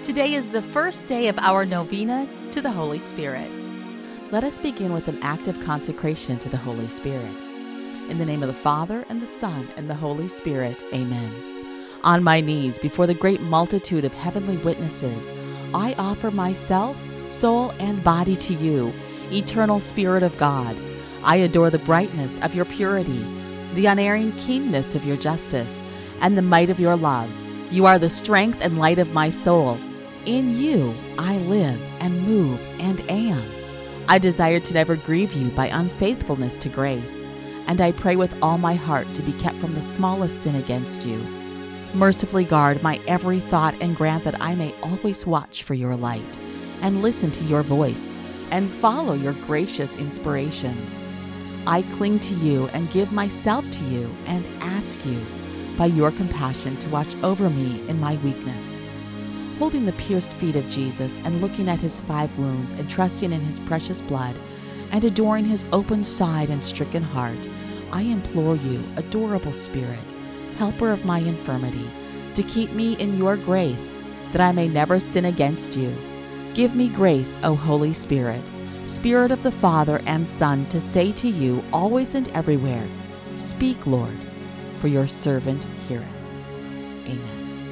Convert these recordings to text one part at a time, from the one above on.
Today is the first day of our novena to the Holy Spirit. Let us begin with an act of consecration to the Holy Spirit. In the name of the Father, and the Son, and the Holy Spirit, amen. On my knees before the great multitude of heavenly witnesses, I offer myself, soul, and body to you, eternal Spirit of God. I adore the brightness of your purity, the unerring keenness of your justice, and the might of your love. You are the strength and light of my soul. In you I live and move and am. I desire to never grieve you by unfaithfulness to grace, and I pray with all my heart to be kept from the smallest sin against you. Mercifully guard my every thought and grant that I may always watch for your light and listen to your voice and follow your gracious inspirations. I cling to you and give myself to you and ask you, by your compassion, to watch over me in my weakness. Holding the pierced feet of Jesus and looking at his 5 wounds and trusting in his precious blood and adoring his open side and stricken heart, I implore you, adorable Spirit, helper of my infirmity, to keep me in your grace, that I may never sin against you. Give me grace, O Holy Spirit, Spirit of the Father and Son, to say to you always and everywhere, Speak, Lord, for your servant heareth. Amen.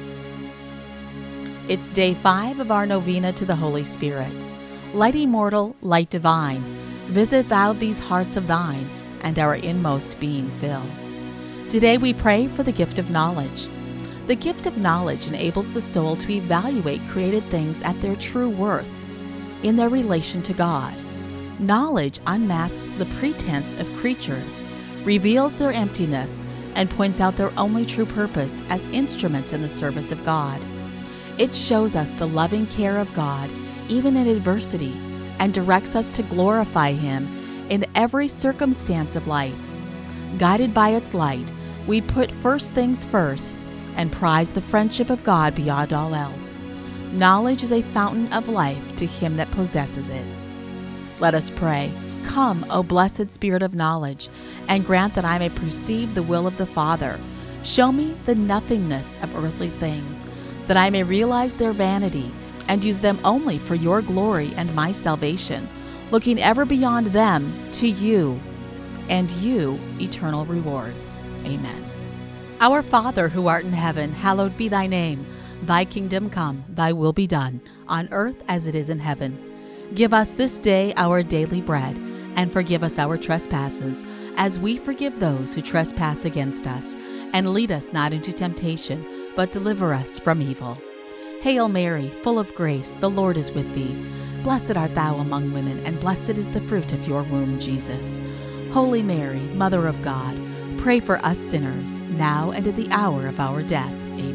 It's day 5 of our novena to the Holy Spirit. Light immortal, light divine, visit thou these hearts of thine, and our inmost being fill. Today we pray for the gift of knowledge. The gift of knowledge enables the soul to evaluate created things at their true worth, in their relation to God. Knowledge unmasks the pretense of creatures, reveals their emptiness, and points out their only true purpose as instruments in the service of God. It shows us the loving care of God even in adversity and directs us to glorify Him in every circumstance of life. Guided by its light, we put first things first and prize the friendship of God beyond all else. Knowledge is a fountain of life to him that possesses it. Let us pray. Come, O blessed Spirit of knowledge, and grant that I may perceive the will of the Father. Show me the nothingness of earthly things, that I may realize their vanity and use them only for your glory and my salvation, looking ever beyond them to you and you eternal rewards. Amen. Our Father, who art in heaven, hallowed be thy name. Thy kingdom come, thy will be done, on earth as it is in heaven. Give us this day our daily bread, and forgive us our trespasses, as we forgive those who trespass against us. And lead us not into temptation, but deliver us from evil. Hail Mary, full of grace, the Lord is with thee. Blessed art thou among women, and blessed is the fruit of your womb, Jesus. Holy Mary, Mother of God, pray for us sinners, now and at the hour of our death.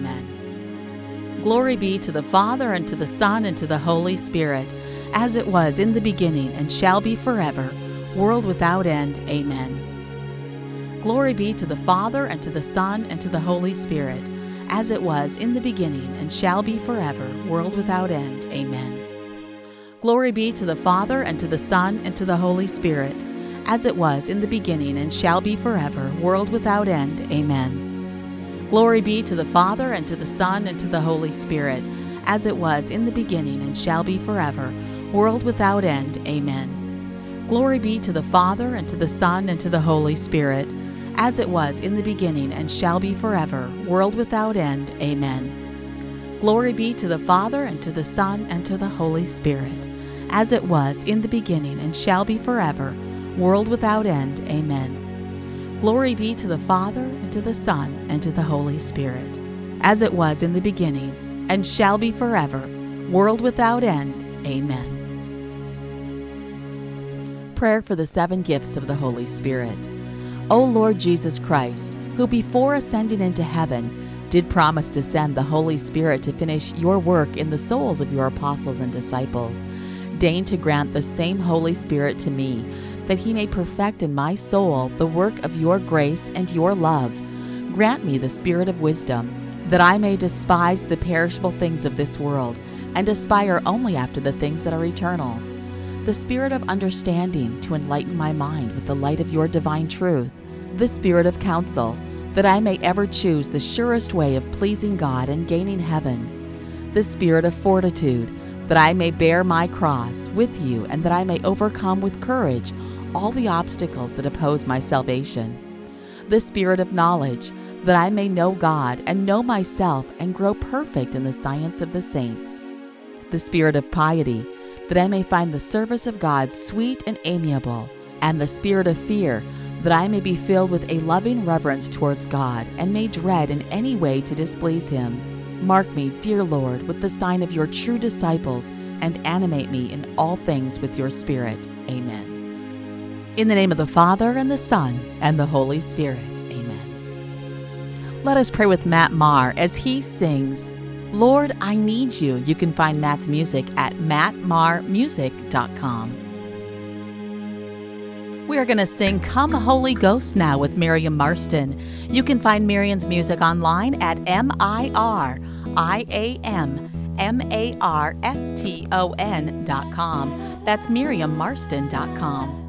Amen. Glory be to the Father, and to the Son, and to the Holy Spirit, as it was in the beginning, and shall be forever, world without end. Amen. Glory be to the Father, and to the Son, and to the Holy Spirit, as it was in the beginning, and shall be forever, world without end. Amen. Glory be to the Father, and to the Son, and to the Holy Spirit, as it was in the beginning, and shall be forever, world without end. Amen. Glory be to the Father, and to the Son, and to the Holy Spirit, as it was in the beginning, and shall be forever, world without end. Amen. Glory be to the Father, and to the Son, and to the Holy Spirit, as it was in the beginning, and shall be forever, world without end. Amen. Glory be to the Father, and to the Son, and to the Holy Spirit, as it was in the beginning, and shall be forever, world without end. Amen. Glory be to the Father, and to the Son, and to the Holy Spirit, as it was in the beginning, and shall be forever, world without end. Amen. Prayer for the 7 gifts of the Holy Spirit. O Lord Jesus Christ, who before ascending into heaven did promise to send the Holy Spirit to finish your work in the souls of your apostles and disciples, deign to grant the same Holy Spirit to me, that he may perfect in my soul the work of your grace and your love. Grant me the spirit of wisdom, that I may despise the perishable things of this world and aspire only after the things that are eternal. The spirit of understanding, to enlighten my mind with the light of your divine truth. The spirit of counsel, that I may ever choose the surest way of pleasing God and gaining heaven. the spirit of fortitude, that I may bear my cross with you and that I may overcome with courage all the obstacles that oppose my salvation. The spirit of knowledge, that I may know God and know myself and grow perfect in the science of the saints. The spirit of piety, that I may find the service of God sweet and amiable. And the spirit of fear, that I may be filled with a loving reverence towards God and may dread in any way to displease Him. Mark me, dear Lord, with the sign of your true disciples and animate me in all things with your Spirit. Amen. In the name of the Father, and the Son, and the Holy Spirit. Amen. Let us pray with Matt Maher as he sings, Lord, I Need You. You can find Matt's music at mattmahermusic.com. We are going to sing Come Holy Ghost now with Miriam Marston. You can find Miriam's music online at MiriamMarston.com. That's MiriamMarston.com.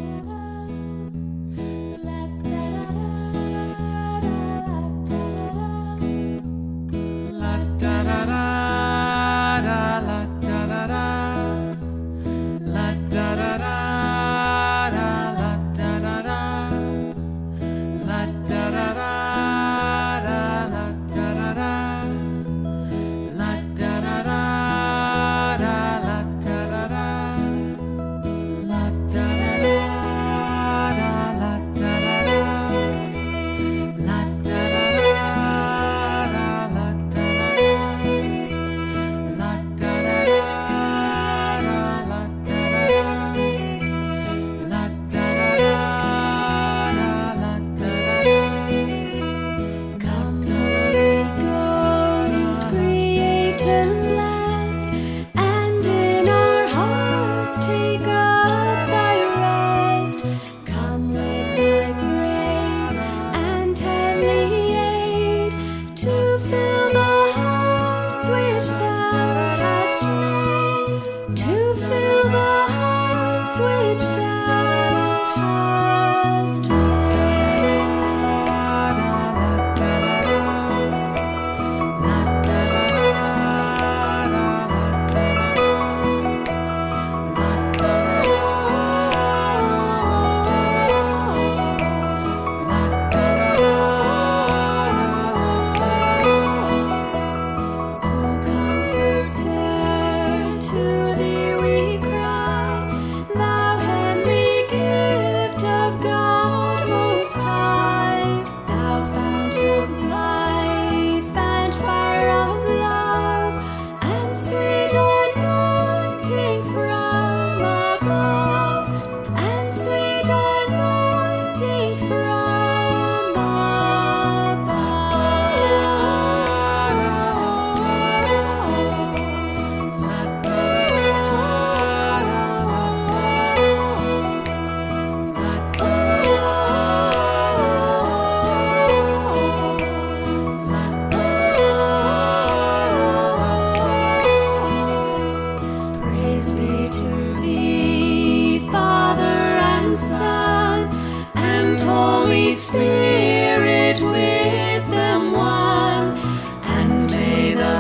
Spirit with them one, and may the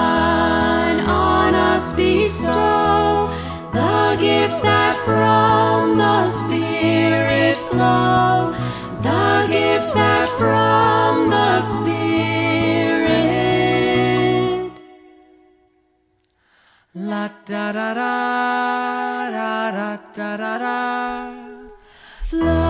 Son on us bestow the gifts that from the Spirit flow, the gifts that from the Spirit. La da da da da da da da da.